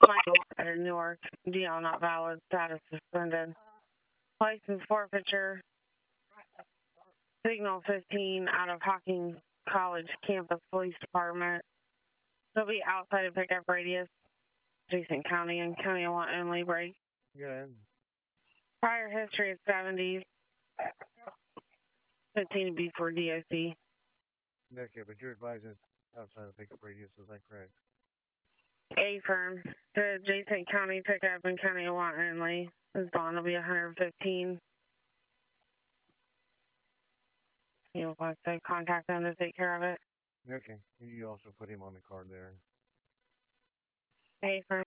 Michael in Newark. DL not valid. Status suspended. License forfeiture. Signal 15 out of Hawkins College Campus Police Department. They'll be outside of pickup radius. Jason County and County of Want only break. Good. Prior history of 70s. 15 before DOC. Okay, but you're advising outside of pickup radius, is that correct? A firm. The Jason County pickup and County of Want only. His bond will be 115. You'll want to contact them to take care of it. Okay. You also put him on the card there. A firm.